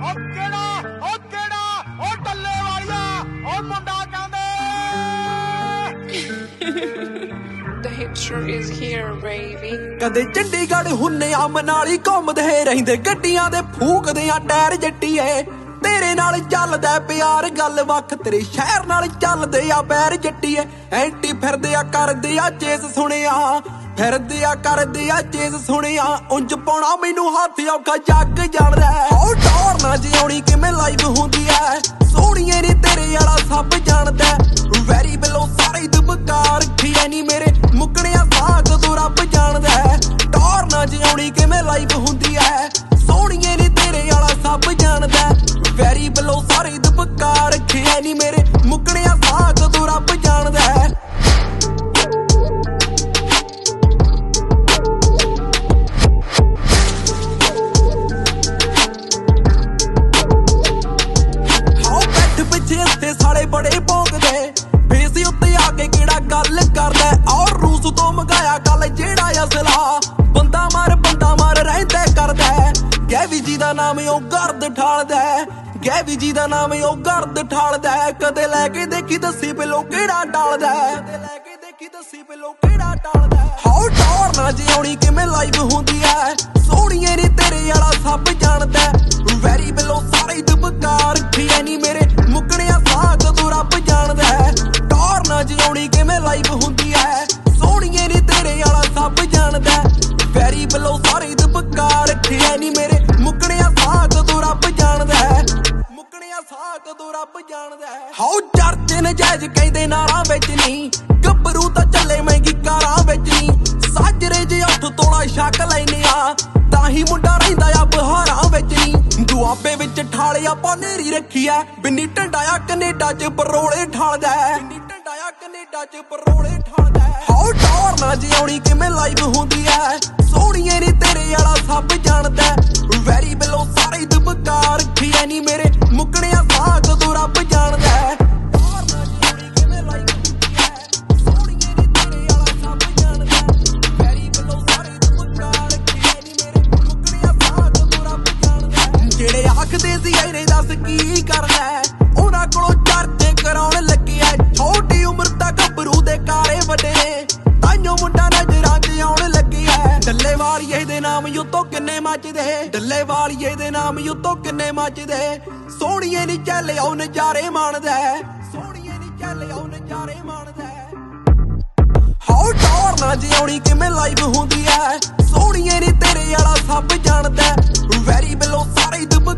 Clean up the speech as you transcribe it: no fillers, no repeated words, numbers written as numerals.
The hipster is here, baby. ਕਦੇ ਚੰਡੀਗੜ੍ਹ ਹੁੰਨੇ ਆ ਮਨਾਲੀ ਘੁੰਮਦੇ ਰਹਿੰਦੇ ਗੱਡੀਆਂ ਦੇ ਫੂਕਦੇ ਆ ਟਾਇਰ ਜੱਟੀਏ ਤੇਰੇ ਨਾਲ ਚੱਲਦਾ ਪਿਆਰ ਗੱਲ ਵੱਖ ਤੇਰੇ ਸ਼ਹਿਰ ਨਾਲ ਚੱਲਦੇ ਆ ਪੈਰ ਜੱਟੀਏ ਐਂਟੀ ਫਿਰਦੇ ਆ ਕਰਦੇ ਆ ਚੇਸ ਸੁਣਿਆ ਫਿਰਦੇ ਆ ਕਰਦੇ ਆ ਚੇਸ ਸੁਣਿਆ ਉਂਝ ਪਾਉਣਾ ਮੈਨੂੰ ਹੱਥ ਔਖਾ ਜੱਗ ਜਾਣਦਾ ਹੋ ਟੌਰ ਨਾ ਜਿਉਣੀ ਕਿਵੇਂ ਲਾਈਵ ਹੁੰਦੀ ਐ ਸੋਹਣੀਏ ਨੀ ਤੇਰੇ ਵਾਲਾ ਸਭ ਜਾਣਦਾ ਵੈਰੀ ਬਿਲੋ ਸਾਰੇ ਦਬਕਾਰ ਰੱਖਿਆ ਨੀ ਮੇਰੇ ਮੁੱਕਣਿਆ ਸਾਹ ਕਦੋਂ ਰੱਬ ਜਾਣਦਾ ਟੌਰ ਨਾ ਜਿਉਣੀ ਕਿਵੇਂ ਲਾਈਵ ਹੁੰਦੀ ਐ ਸੋਹਣੀਏ ਨੀ ਤੇਰੇ ਵਾਲਾ ਸਭ ਜਾਣਦਾ ਵੈਰੀ ਬਿਲੋ ਸਾਰੇ ਦਬਕਾਰ ਰੱਖਿਆ ਨੀ ਮੇਰੇ ਮੁੱਕਣਿਆ ਸਾਹ ਕਦੋਂ ਰੱਬ ਜਾਣਦਾ ਇੱਥੇ ਸਾਲੇ ਬੜੇ ਭੌਂਕਦੇ ਫੇਸ ਉੱਤੇ ਆ ਕੇ ਕਿਹੜਾ ਗੱਲ ਕਰਦਾ ਔਰ ਰੂਸ ਤੋਂ ਮੰਗਾਇਆ ਕੱਲ ਜਿਹੜਾ ਅਸਲਾ ਬੰਦਾ ਮਾਰ ਰਹਿੰਦਾ ਕਰਦਾ ਗੈਵੀ ਜੀ ਦਾ ਨਾਮ ਉਹ ਗਰਦ ਠਾਲਦਾ ਗੈਵੀ ਜੀ ਦਾ ਨਾਮ ਉਹ ਗਰਦ ਠਾਲਦਾ ਕਦੇ ਲੈ ਕੇ ਦੇਖੀ ਦੱਸੀ ਪਹਿਲੋਂ ਕਿਹੜਾ ਟਾਲਦਾ ਕਦੇ ਲੈ ਕੇ ਦੇਖੀ ਦੱਸੀ ਪਹਿਲੋਂ ਕਿਹੜਾ ਟਾਲਦਾ ਹਾਉ ਟੌਰ ਨਾ ਜਿਉਣੀ ਕਿਵੇਂ ਲਾਈਵ ਹੁੰਦੀ ਐ ਸੋਹਣੀਏ ਨੀ ਤੇਰੇ ਵਾਲਾ ਸਭ ਜਾਣਦਾ ਵੈਰੀ ਬਿਲੋ ਸਾਰੇ ਦਬਕਾਰ ਰੱਖਿਆ ਨੀ ਮੇਰੇ ਮੁੱਕਣਿਆ ਸਾਹ ਕਦੋਂ ਰੱਬ ਜਾਣਦਾ ਟੌਰ ਨਾ ਜਿਉਣੀ ਕਿਵੇਂ ਲਾਈਵ ਹੁੰਦੀ ਐ ਸੋਹਣੀਏ ਨੀ ਤੇਰੇ ਵਾਲਾ ਸਭ ਜਾਣਦਾ ਵੈਰੀ ਬਿਲੋ ਸਾਰੇ ਦਬਕਾਰ ਰੱਖਿਆ ਨੀ ਮੇਰੇ ਮੁੱਕਣਿਆ ਸਾਹ ਕਦੋਂ ਰੱਬ ਜਾਣਦਾ ਮੁੱਕਣਿਆ ਸਾਹ ਕਦੋਂ ਰੱਬ ਜਾਣਦਾ ਹਾਉ ਚਰਚੇ ਨਜਾਇਜ਼ ਕਹਿੰਦੇ ਨਾਰਾਂ ਵਿੱਚ ਨਹੀਂ ਗੱਭਰੂ ਤਾਂ ਚੱਲੇ ਮਹਿੰਗੀ ਕਾਰਾਂ ਵਿੱਚ ਨਹੀਂ ਸਾਜਰੇ ਜੇ 8 ਤੋਲਾ ਸ਼ੱਕ ਲੈਨੇ ਆ ਤਾਂ ਹੀ ਮੁੰਡਾ ਰਹਿੰਦਾ ਆ ਬਹਾਰਾਂ ਵਿੱਚ ਨਹੀਂ ਦੁਆਬੇ ਵਿੱਚ ਠਾਲਿਆ ਪਾਨੇਰੀ ਰੱਖੀ ਐ ਬਿੰਨੀ ਢੰਡਾਇਆ ਕੈਨੇਡਾ 'ਚ ਪਰੋਲੇ ਠਾਲਦਾ ਬਿੰਨੀ ਢੰਡਾਇਆ ਕੈਨੇਡਾ 'ਚ ਪਰੋਲੇ ਠਾਲਦਾ ਹਾਉ ਟੌਰ ਨਾ ਜਿਉਣੀ ਕਿਵੇਂ ਲਾਈਵ ਹੁੰਦੀ ਐ ਸੋਹਣੀਏ ਨੀ ਤੇਰੇ ਵਾਲਾ ਸਭ ਜਾਣਦਾ ਵੈਰੀ ਬਿਲੋ ਸਾਰੇ ਦਬਕਾਰ ਰੱਖਿਆ ਨੀ ਮੇਰੇ ਮੁੱਕਣਿਆ ਸਾਹ ਕਦੋਂ ਰੱਬ ਜਾਣਦਾ ਟੌਰ ਨਾ ਜਿਉਣੀ ਕਿਵੇਂ ਲਾਈਵ ਹੁੰਦੀ ਐ ਸੋਹਣੀਏ ਨੀ ਤੇਰੇ ਵਾਲਾ ਸਭ ਜਾਣਦਾ ਵੈਰੀ ਬਿਲੋ ਸਾਰੇ ਦਬਕਾਰ ਰੱਖਿਆ ਨੀ ਮੇਰੇ ਮੁੱਕਣਿਆ ਸਾਹ ਕਦੋਂ ਰੱਬ ਜਾਣਦਾ ਜਿਹੜੇ ਆਖਦੇ ਸੀ ਇਹਨੇ ਦੱਸ ਕੀ ਕਰਨਾ ਉਹਨਾਂ ਕੋਲੋਂ ਚਰਚੇ ਕਰਾਉਣ ਲੱਗਿਆ ਛੋਟੀ ਉਮਰ ਤੱਕ ਗੱਭਰੂ ਦੇ ਕਾਲੇ ਵੱਡੇ ਨੇ ਤਾਈਓ ਮੁੰਡਾ ਨਜ਼ਰਾਂ 'ਚ ਆਉਣ ਲੱਗਿਆ ਡੱਲੇ ਵਾਲੀਏ ਦੇ ਨਾਮ ਉੱਤੋਂ ਕਿੰਨੇ ਮੱਚਦੇ ਡੱਲੇ ਵਾਲੀਏ ਦੇ ਨਾਮ ਉੱਤੋਂ ਕਿੰਨੇ ਮੱਚਦੇ ਸੋਹਣੀਏ ਨੀ ਚੱਲ ਆਉ ਨਜ਼ਾਰੇ ਮਾਣਦਾ ਸੋਹਣੀਏ ਨੀ ਚੱਲ ਆਉ ਨਜ਼ਾਰੇ ਮਾਣਦਾ ਹਾਉ ਟੌਰ ਨਾ ਜਿਉਣੀ ਕਿਵੇਂ ਲਾਈਵ ਹੁੰਦੀ ਐ ਸੋਹਣੀਏ ਨੀ ਤੇਰੇ ਵਾਲਾ ਸਭ ਜਾਣਦਾ ਵੈਰੀ ਬਿਲੋ ਸਾਰੇ